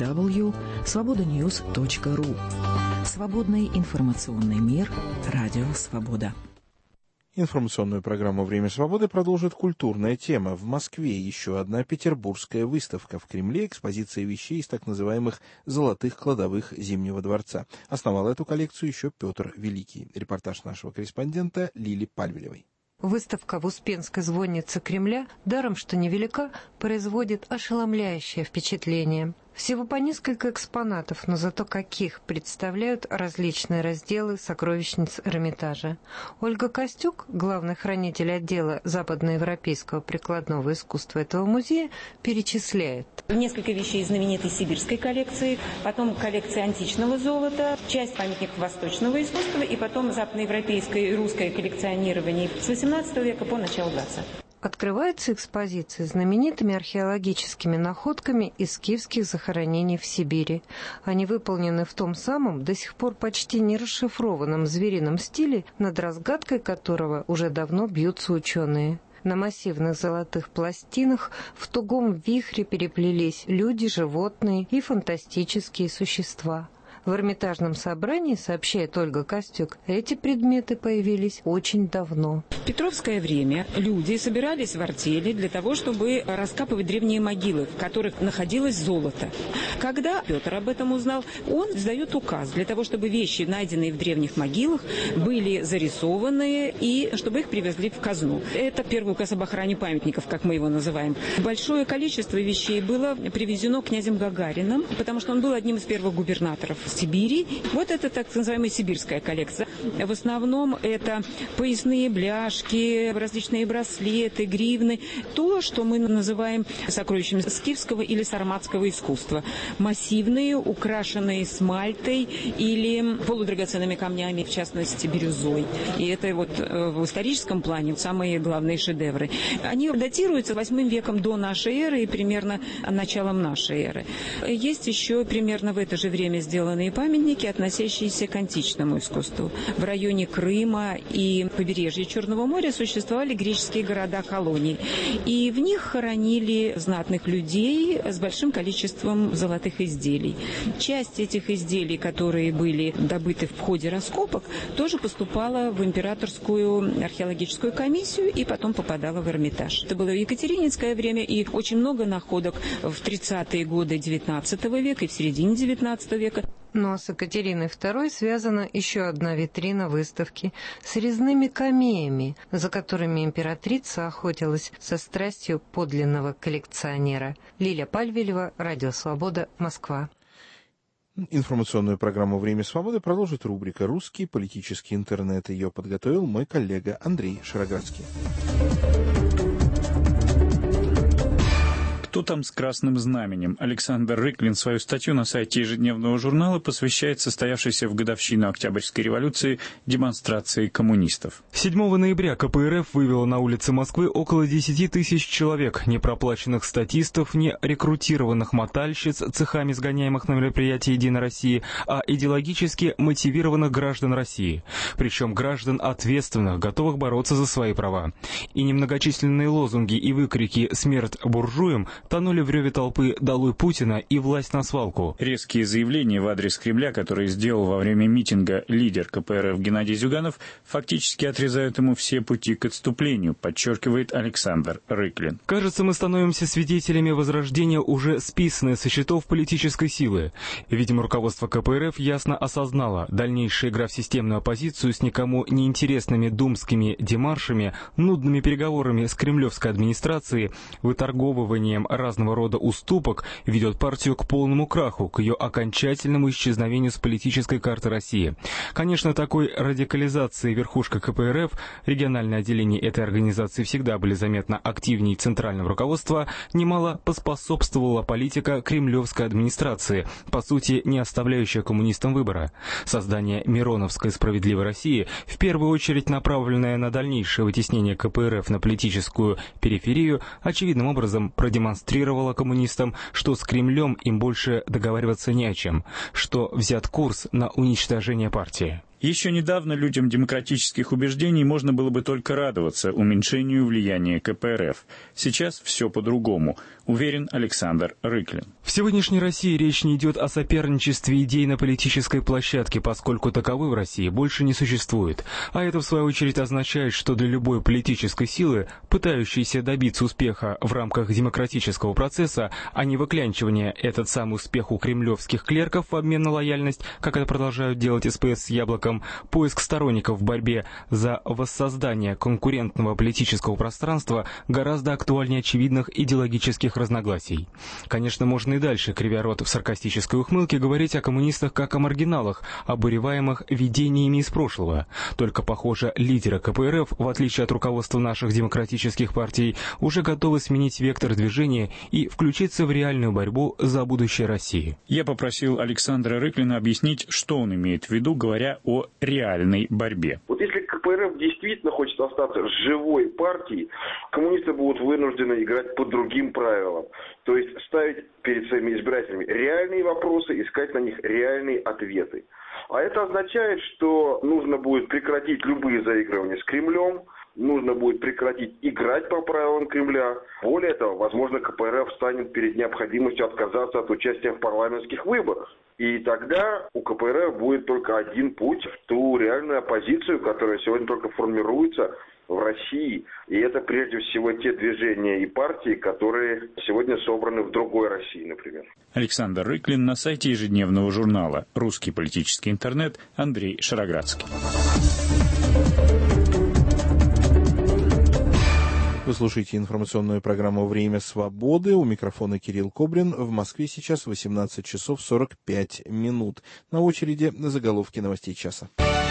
www.svobodanews.ru. Свободный информационный мир. Радио Свобода. Информационную программу «Время свободы» продолжит культурная тема. В Москве еще одна петербургская выставка. В Кремле экспозиция вещей из так называемых «золотых кладовых Зимнего дворца». Основал эту коллекцию еще Петр Великий. Репортаж нашего корреспондента Лили Пальвелевой. Выставка в Успенской звоннице Кремля, даром что невелика, производит ошеломляющее впечатление. Всего по несколько экспонатов, но зато каких представляют различные разделы сокровищниц Эрмитажа. Ольга Костюк, главный хранитель отдела западноевропейского прикладного искусства этого музея, перечисляет. Несколько вещей из знаменитой сибирской коллекции, потом коллекции античного золота, часть памятников восточного искусства и потом западноевропейское и русское коллекционирование с XVIII века по начало XX. Открывается экспозиция знаменитыми археологическими находками из скифских захоронений в Сибири. Они выполнены в том самом, до сих пор почти не расшифрованном зверином стиле, над разгадкой которого уже давно бьются ученые. На массивных золотых пластинах в тугом вихре переплелись люди, животные и фантастические существа. В Эрмитажном собрании, сообщает Ольга Костюк, эти предметы появились очень давно. В Петровское время люди собирались в артели для того, чтобы раскапывать древние могилы, в которых находилось золото. Когда Петр об этом узнал, он издает указ для того, чтобы вещи, найденные в древних могилах, были зарисованы и чтобы их привезли в казну. Это первый указ об охране памятников, как мы его называем. Большое количество вещей было привезено князем Гагариным, потому что он был одним из первых губернаторов Сибири. Вот это так называемая сибирская коллекция. В основном это поясные бляшки, различные браслеты, гривны. То, что мы называем сокровищами скифского или сарматского искусства. Массивные, украшенные смальтой или полудрагоценными камнями, в частности бирюзой. И это вот в историческом плане самые главные шедевры. Они датируются 8 веком до нашей эры и примерно началом нашей эры. Есть еще примерно в это же время сделанные памятники, относящиеся к античному искусству. В районе Крыма и побережья Черного моря существовали греческие города-колонии. И в них хоронили знатных людей с большим количеством золотых изделий. Часть этих изделий, которые были добыты в ходе раскопок, тоже поступала в императорскую археологическую комиссию и потом попадала в Эрмитаж. Это было в Екатерининское время, и очень много находок в 30-е годы XIX века и в середине XIX века. Но с Екатериной II связана еще одна витрина выставки с резными камеями, за которыми императрица охотилась со страстью подлинного коллекционера. Лиля Пальвелева, Радио Свобода, Москва. Информационную программу «Время свободы» продолжит рубрика «Русский политический интернет». Ее подготовил мой коллега Андрей Шароградский. Кто там с красным знаменем? Александр Рыклин свою статью на сайте ежедневного журнала посвящает состоявшейся в годовщину Октябрьской революции демонстрации коммунистов. 7 ноября КПРФ вывела на улицы Москвы около 10 тысяч человек, непроплаченных статистов, не рекрутированных мотальщиц, цехами сгоняемых на мероприятия «Единой России», а идеологически мотивированных граждан России. Причем граждан ответственных, готовых бороться за свои права. И немногочисленные лозунги и выкрики «Смерть буржуям» тонули в реве толпы «Долой Путина» и «Власть на свалку». Резкие заявления в адрес Кремля, которые сделал во время митинга лидер КПРФ Геннадий Зюганов, фактически отрезают ему все пути к отступлению, подчеркивает Александр Рыклин. Кажется, мы становимся свидетелями возрождения уже списанной со счетов политической силы. Видимо, руководство КПРФ ясно осознало, дальнейшая игра в системную оппозицию с никому неинтересными думскими демаршами, нудными переговорами с кремлевской администрацией, выторговыванием разного рода уступок ведет партию к полному краху, к ее окончательному исчезновению с политической карты России. Конечно, такой радикализации верхушка КПРФ, региональные отделения этой организации всегда были заметно активнее центрального руководства, немало поспособствовала политика кремлевской администрации, по сути, не оставляющая коммунистам выбора. Создание Мироновской справедливой России, в первую очередь направленное на дальнейшее вытеснение КПРФ на политическую периферию, очевидным образом продемонстрировала коммунистам, что с Кремлем им больше договариваться не о чем, что взят курс на уничтожение партии. Еще недавно людям демократических убеждений можно было бы только радоваться уменьшению влияния КПРФ. Сейчас все по-другому, уверен Александр Рыклин. В сегодняшней России речь не идет о соперничестве идей на политической площадке, поскольку таковой в России больше не существует. А это, в свою очередь, означает, что для любой политической силы, пытающейся добиться успеха в рамках демократического процесса, а не выклянчивания этот самый успех у кремлевских клерков в обмен на лояльность, как это продолжают делать СПС с Яблоком, поиск сторонников в борьбе за воссоздание конкурентного политического пространства гораздо актуальнее очевидных идеологических разногласий. Конечно, можно и дальше, кривя рот в саркастической ухмылке, говорить о коммунистах как о маргиналах, обуреваемых видениями из прошлого. Только, похоже, лидеры КПРФ, в отличие от руководства наших демократических партий, уже готовы сменить вектор движения и включиться в реальную борьбу за будущее России. Я попросил Александра Рыклина объяснить, что он имеет в виду, говоря о реальной борьбе. Вот если КПРФ действительно хочет остаться живой партией, коммунисты будут вынуждены играть по другим правилам. То есть ставить перед своими избирателями реальные вопросы, искать на них реальные ответы. А это означает, что нужно будет прекратить любые заигрывания с Кремлем, нужно будет прекратить играть по правилам Кремля. Более того, возможно, КПРФ станет перед необходимостью отказаться от участия в парламентских выборах. И тогда у КПРФ будет только один путь в ту реальную оппозицию, которая сегодня только формируется в России. И это прежде всего те движения и партии, которые сегодня собраны в другой России, например. Александр Рыклин на сайте ежедневного журнала «Русский политический интернет», Андрей Шароградский. Вы слушаете информационную программу «Время свободы». У микрофона Кирилл Кобрин. В Москве сейчас 18 часов 45 минут. На очереди заголовки новостей часа.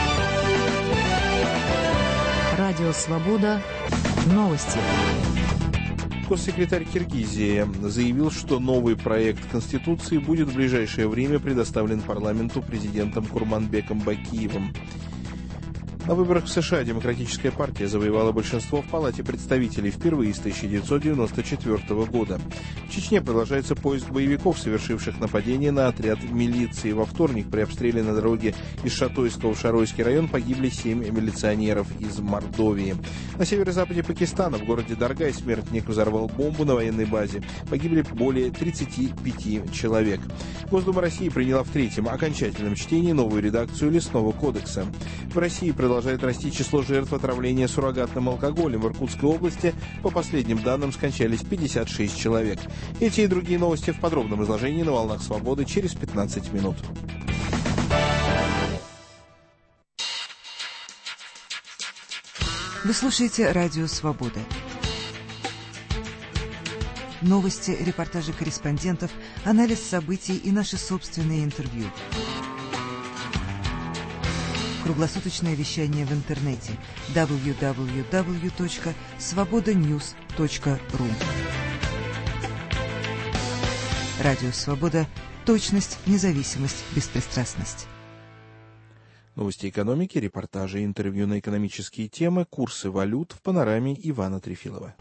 Радио «Свобода». Новости. Госсекретарь Киргизии заявил, что новый проект Конституции будет в ближайшее время предоставлен парламенту президентом Курманбеком Бакиевым. На выборах в США Демократическая партия завоевала большинство в Палате представителей впервые с 1994 года. В Чечне продолжается поиск боевиков, совершивших нападение на отряд милиции. Во вторник при обстреле на дороге из Шатойского в Шаройский район погибли 7 милиционеров из Мордовии. На северо-западе Пакистана в городе Даргай смертник взорвал бомбу на военной базе. Погибли более 35 человек. Госдума России приняла в третьем окончательном чтении новую редакцию Лесного кодекса. В России продолжает расти число жертв отравления суррогатным алкоголем. В Иркутской области, по последним данным, скончались 56 человек. Эти и другие новости в подробном изложении на «Волнах Свободы» через 15 минут. Вы слушаете «Радио Свобода». новости, репортажи корреспондентов, анализ событий и наши собственные интервью. Круглосуточное вещание в интернете www.svobodanews.ru. Радио «Свобода». Точность, независимость, беспристрастность. Новости экономики, репортажи, интервью на экономические темы, курсы валют в панораме Ивана Трефилова.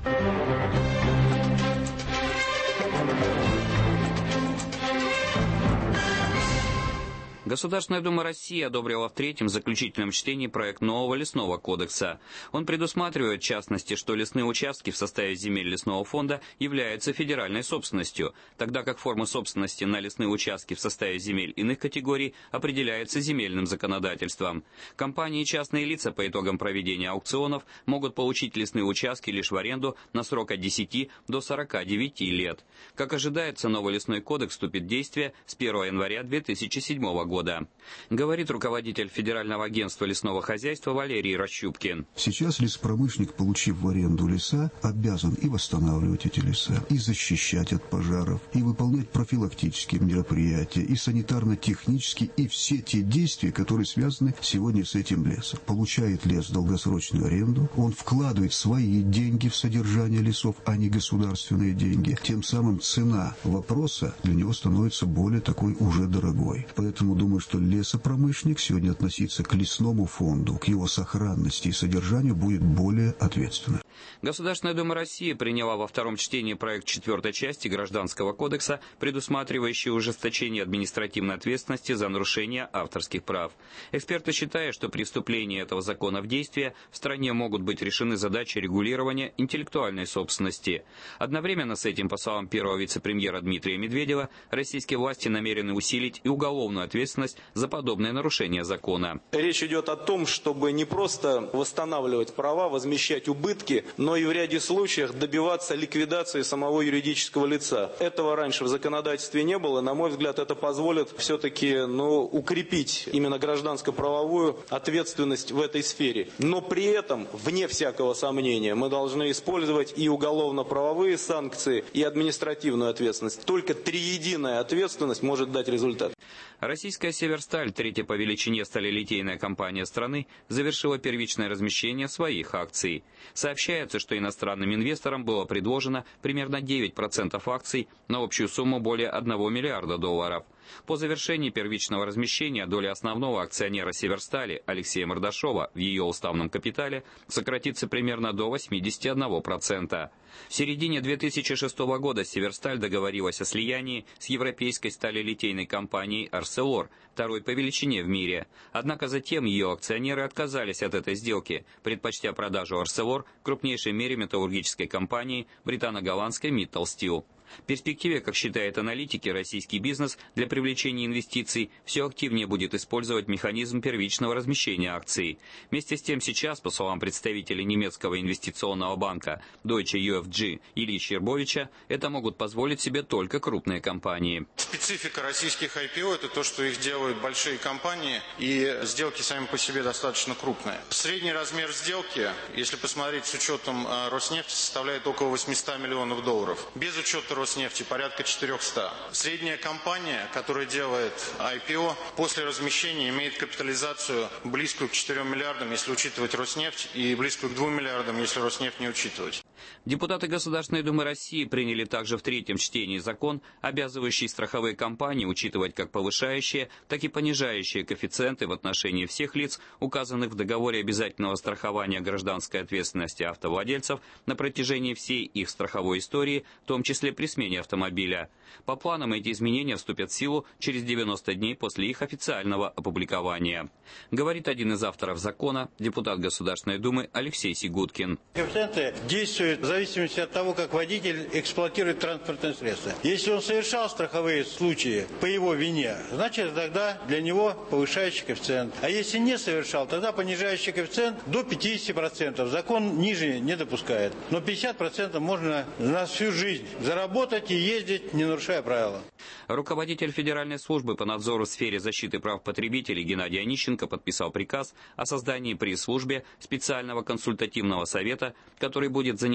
Государственная Дума России одобрила в третьем заключительном чтении проект нового лесного кодекса. Он предусматривает, в частности, что лесные участки в составе земель лесного фонда являются федеральной собственностью, тогда как форма собственности на лесные участки в составе земель иных категорий определяется земельным законодательством. Компании и частные лица по итогам проведения аукционов могут получить лесные участки лишь в аренду на срок от 10 до 49 лет. Как ожидается, новый лесной кодекс вступит в действие с 1 января 2007 года. Говорит руководитель Федерального агентства лесного хозяйства Валерий Рощупкин. Сейчас леспромышленник, получив в аренду леса, обязан и восстанавливать эти леса, и защищать от пожаров, и выполнять профилактические мероприятия, и санитарно-технические, и все те действия, которые связаны сегодня с этим лесом. Получает лес в долгосрочную аренду, он вкладывает свои деньги в содержание лесов, а не государственные деньги. Тем самым цена вопроса для него становится более такой уже дорогой. Поэтому думаю, что лесопромышленник сегодня относиться к лесному фонду, к его сохранности и содержанию будет более ответственно. Государственная Дума России приняла во втором чтении проект 4 части Гражданского кодекса, предусматривающий ужесточение административной ответственности за нарушение авторских прав. Эксперты считают, что при вступлении этого закона в действие в стране могут быть решены задачи регулирования интеллектуальной собственности. Одновременно с этим, по словам первого вице-премьера Дмитрия Медведева, российские власти намерены усилить и уголовную ответственность за подобное нарушение закона. Речь идет о том, чтобы не просто восстанавливать права, возмещать убытки, но и в ряде случаев добиваться ликвидации самого юридического лица. Этого раньше в законодательстве не было. На мой взгляд, это позволит все-таки укрепить именно гражданско-правовую ответственность в этой сфере. Но при этом, вне всякого сомнения, мы должны использовать и уголовно-правовые санкции, и административную ответственность. Только триединая ответственность может дать результат. Российская «Северсталь», третья по величине сталелитейная компания страны, завершила первичное размещение своих акций. Сообщается, что иностранным инвесторам было предложено примерно 9% акций на общую сумму более $1 миллиарда. По завершении первичного размещения доля основного акционера «Северстали» Алексея Мордашова в ее уставном капитале сократится примерно до 81%. В середине 2006 года «Северсталь» договорилась о слиянии с европейской сталелитейной компанией «Арселор», второй по величине в мире. Однако затем ее акционеры отказались от этой сделки, предпочтя продажу «Арселор» крупнейшей в мире металлургической компании британо-голландской «Миттал Стил». В перспективе, как считают аналитики, российский бизнес для привлечения инвестиций все активнее будет использовать механизм первичного размещения акций. Вместе с тем сейчас, по словам представителей немецкого инвестиционного банка Deutsche UFG Ильи Щербовича, это могут позволить себе только крупные компании. Специфика российских IPO – это то, что их делают большие компании, и сделки сами по себе достаточно крупные. Средний размер сделки, если посмотреть с учетом Роснефти, составляет около $800 миллионов. Без учета Роснефти порядка 400. Средняя компания, которая делает IPO, после размещения имеет капитализацию близкую к 4 миллиардам, если учитывать Роснефть, и близкую к 2 миллиардам, если Роснефть не учитывать. Депутаты Государственной Думы России приняли также в третьем чтении закон, обязывающий страховые компании учитывать как повышающие, так и понижающие коэффициенты в отношении всех лиц, указанных в договоре обязательного страхования гражданской ответственности автовладельцев на протяжении всей их страховой истории, в том числе при смене автомобиля. По планам, эти изменения вступят в силу через 90 дней после их официального опубликования. Говорит один из авторов закона, депутат Государственной Думы Алексей Сигуткин. Коэффициенты действуют в зависимости от того, как водитель эксплуатирует транспортное средство. Если он совершал страховые случаи по его вине, значит тогда для него повышающий коэффициент. А если не совершал, тогда понижающий коэффициент до 50%. Закон ниже не допускает. Но 50% можно на всю жизнь заработать и ездить, не нарушая правила. Руководитель Федеральной службы по надзору в сфере защиты прав потребителей Геннадий Онищенко подписал приказ о создании при службе специального консультативного совета, который будет заниматься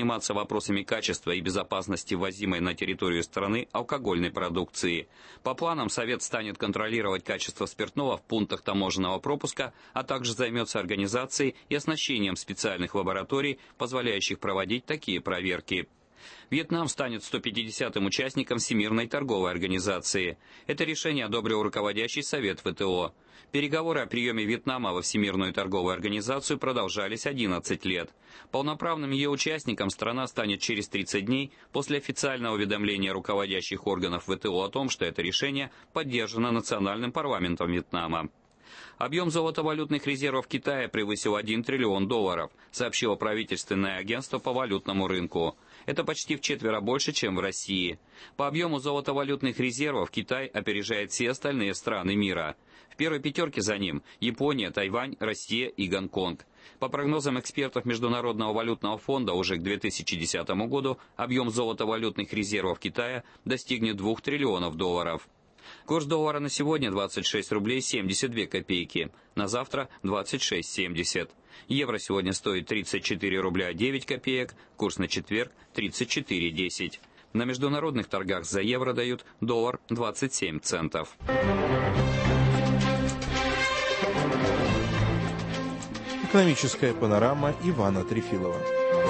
заниматься вопросами качества и безопасности ввозимой на территорию страны алкогольной продукции. По планам, Совет станет контролировать качество спиртного в пунктах таможенного пропуска, а также займется организацией и оснащением специальных лабораторий, позволяющих проводить такие проверки. Вьетнам станет 150-м участником Всемирной торговой организации. Это решение одобрил руководящий Совет ВТО. Переговоры о приеме Вьетнама во Всемирную торговую организацию продолжались 11 лет. Полноправным ее участником страна станет через 30 дней после официального уведомления руководящих органов ВТО о том, что это решение поддержано национальным парламентом Вьетнама. Объем золотовалютных резервов Китая превысил $1 триллион, сообщило правительственное агентство по валютному рынку. Это почти вчетверо больше, чем в России. По объему золотовалютных резервов Китай опережает все остальные страны мира. В первой пятерке за ним Япония, Тайвань, Россия и Гонконг. По прогнозам экспертов Международного валютного фонда, уже к 2010 году объем золотовалютных резервов Китая достигнет $2 триллионов. Курс доллара на сегодня 26 рублей 72 копейки, на завтра 26,70. Евро сегодня стоит 34 рубля 9 копеек, курс на четверг 34,10. На международных торгах за евро дают доллар 27 центов. Экономическая панорама Ивана Трефилова.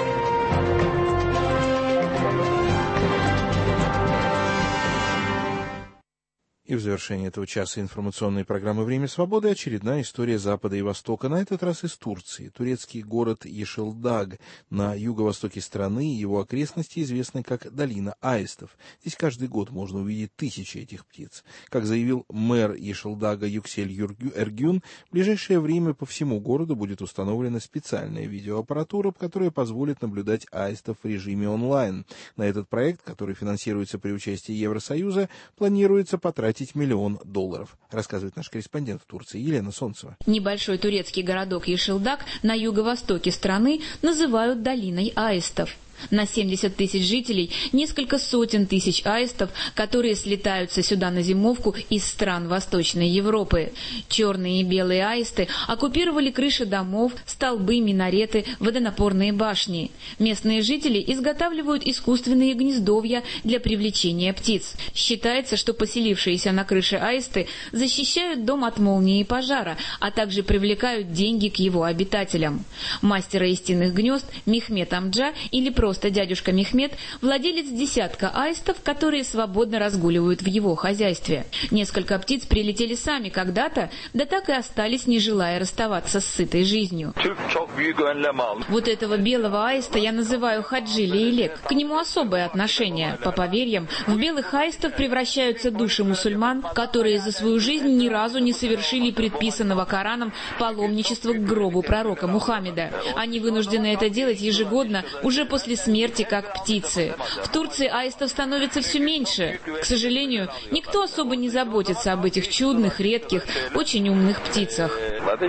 И в завершении этого часа информационной программы «Время свободы» очередная история Запада и Востока, на этот раз из Турции. Турецкий город Ешилдаг на юго-востоке страны и его окрестности известны как Долина Аистов. Здесь каждый год можно увидеть тысячи этих птиц. Как заявил мэр Ешилдага Юксель Эргюн, в ближайшее время по всему городу будет установлена специальная видеоаппаратура, которая позволит наблюдать аистов в режиме онлайн. На этот проект, который финансируется при участии Евросоюза, планируется потратить $1 миллион, рассказывает наш корреспондент в Турции Елена Солнцева. Небольшой турецкий городок Ешилдаг на юго-востоке страны называют долиной аистов. На 70 тысяч жителей несколько сотен тысяч аистов, которые слетаются сюда на зимовку из стран Восточной Европы. Черные и белые аисты оккупировали крыши домов, столбы, минареты, водонапорные башни. Местные жители изготавливают искусственные гнездовья для привлечения птиц. Считается, что поселившиеся на крыше аисты защищают дом от молнии и пожара, а также привлекают деньги к его обитателям. Мастер истинных гнезд Мехмед Амджа или просто дядюшка Мехмед – владелец десятка аистов, которые свободно разгуливают в его хозяйстве. Несколько птиц прилетели сами когда-то, да так и остались, не желая расставаться с сытой жизнью. Вот этого белого аиста я называю Хаджи Лейлек. К нему особое отношение. По поверьям, в белых аистов превращаются души мусульман, которые за свою жизнь ни разу не совершили предписанного Кораном паломничества к гробу пророка Мухаммеда. Они вынуждены это делать ежегодно, уже после смерти, как птицы. В Турции аистов становится все меньше. К сожалению, никто особо не заботится об этих чудных, редких, очень умных птицах.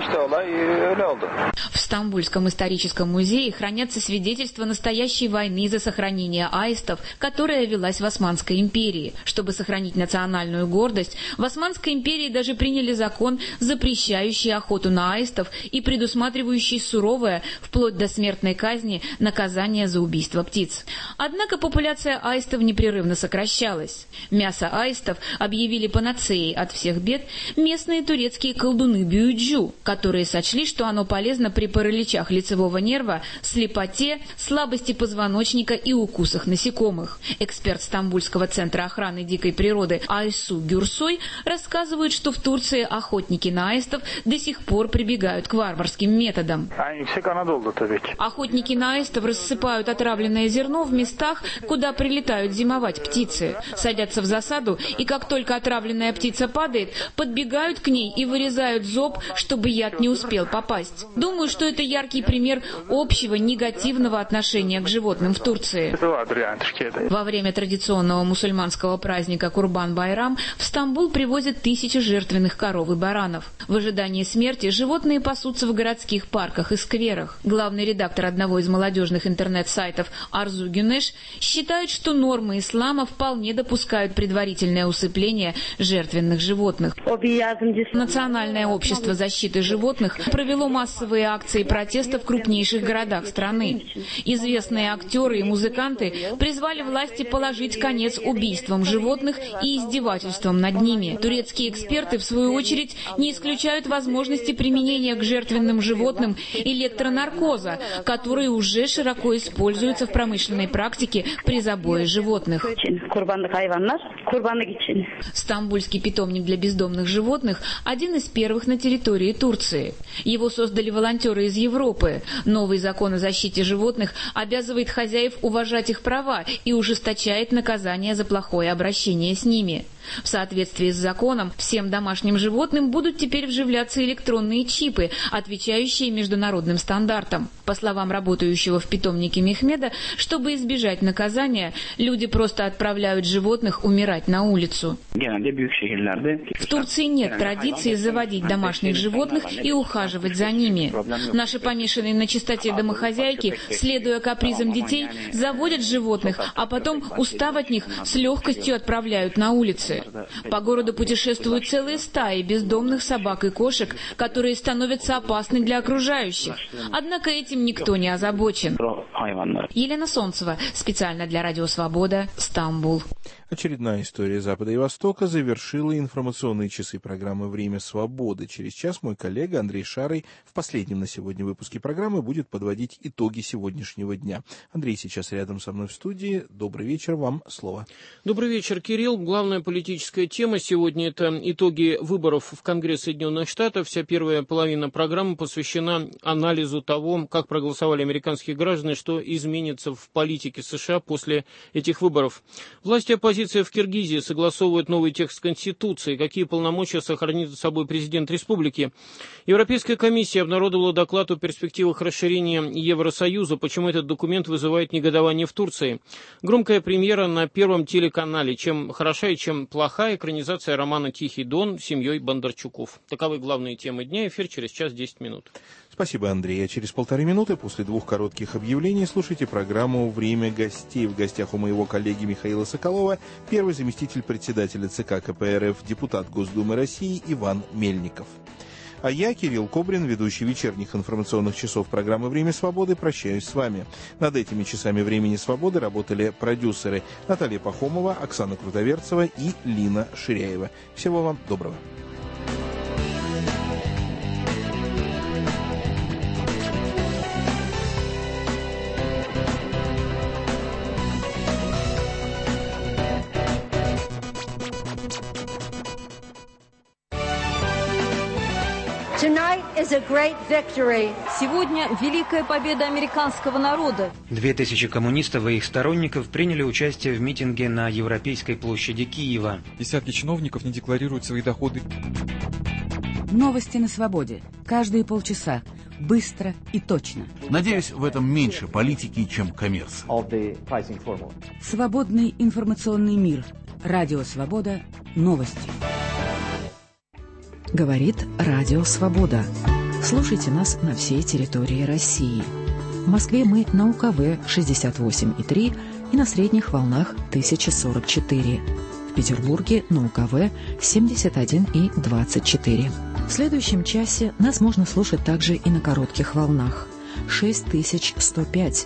В Стамбульском историческом музее хранятся свидетельства настоящей войны за сохранение аистов, которая велась в Османской империи. Чтобы сохранить национальную гордость, в Османской империи даже приняли закон, запрещающий охоту на аистов и предусматривающий суровое, вплоть до смертной казни, наказание за убийство птиц. Однако популяция аистов непрерывно сокращалась. Мясо аистов объявили панацеей от всех бед местные турецкие колдуны Бюйджу, которые сочли, что оно полезно при параличах лицевого нерва, слепоте, слабости позвоночника и укусах насекомых. Эксперт Стамбульского центра охраны дикой природы Айсу Гюрсой рассказывает, что в Турции охотники на аистов до сих пор прибегают к варварским методам. Охотники на аистов рассыпают отравленное зерно в местах, куда прилетают зимовать птицы. Садятся в засаду, и как только отравленная птица падает, подбегают к ней и вырезают зоб, чтобы яд не успел попасть. Думаю, что это яркий пример общего негативного отношения к животным в Турции. Во время традиционного мусульманского праздника Курбан-Байрам в Стамбул привозят тысячи жертвенных коров и баранов. В ожидании смерти животные пасутся в городских парках и скверах. Главный редактор одного из молодежных интернет-сайтов сайтов Арзу Гюнеш считают, что нормы ислама вполне допускают предварительное усыпление жертвенных животных. Национальное общество защиты животных провело массовые акции протеста в крупнейших городах страны. Известные актеры и музыканты призвали власти положить конец убийствам животных и издевательствам над ними. Турецкие эксперты, в свою очередь, не исключают возможности применения к жертвенным животным электронаркоза, который уже широко используется в промышленной практике при забое животных. Стамбульский питомник для бездомных животных – один из первых на территории Турции. Его создали волонтеры из Европы. Новый закон о защите животных обязывает хозяев уважать их права и ужесточает наказание за плохое обращение с ними. В соответствии с законом, всем домашним животным будут теперь вживляться электронные чипы, отвечающие международным стандартам. По словам работающего в питомнике Мехмеда, чтобы избежать наказания, люди просто отправляют животных умирать на улицу. В Турции нет традиции заводить домашних животных и ухаживать за ними. Наши помешанные на чистоте домохозяйки, следуя капризам детей, заводят животных, а потом, устав от них, с легкостью отправляют на улицы. По городу путешествуют целые стаи бездомных собак и кошек, которые становятся опасны для окружающих. Однако этим никто не озабочен. Елена Солнцева, специально для Радио Свобода, Стамбул. Очередная история Запада и Востока завершила информационные часы программы «Время свободы». Через час мой коллега Андрей Шарый в последнем на сегодня выпуске программы будет подводить итоги сегодняшнего дня. Андрей сейчас рядом со мной в студии. Добрый вечер, вам слово. Добрый вечер, Кирилл. Главная политическая тема сегодня – это итоги выборов в Конгресс Соединенных Штатов. Вся первая половина программы посвящена анализу того, как проголосовали американские граждане, что изменится в политике США после этих выборов. Власти оппозиции в Киргизии согласовывают новый текст Конституции, какие полномочия сохранит за собой президент республики. Европейская комиссия обнародовала доклад о перспективах расширения Евросоюза, почему этот документ вызывает негодование в Турции. Громкая премьера на Первом телеканале. Чем хороша и чем плоха экранизация романа «Тихий Дон» семьей Бондарчуков. Таковы главные темы дня. Эфир через час 10 минут. Спасибо, Андрей. А через 1,5 минуты после 2 коротких объявлений слушайте программу «Время гостей». В гостях у моего коллеги Михаила Соколова первый заместитель председателя ЦК КПРФ, депутат Госдумы России Иван Мельников. А я, Кирилл Кобрин, ведущий вечерних информационных часов программы «Время свободы», прощаюсь с вами. Над этими часами «Времени свободы» работали продюсеры Наталья Пахомова, Оксана Крутоверцева и Лина Ширяева. Всего вам доброго. Сегодня великая победа американского народа. 2000 коммунистов и их сторонников приняли участие в митинге на Европейской площади Киева. Десятки чиновников не декларируют свои доходы. Новости на свободе. Каждые полчаса. Быстро и точно. Надеюсь, в этом меньше политики, чем коммерции. Свободный информационный мир. Радио Свобода. Новости. Говорит Радио Свобода. Слушайте нас на всей территории России. В Москве мы на УКВ 68,3 и на средних волнах 1044. В Петербурге на УКВ 71,24. В следующем часе нас можно слушать также и на коротких волнах 6105,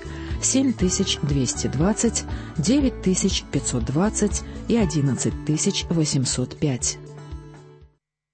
7220, 9520 и 11805.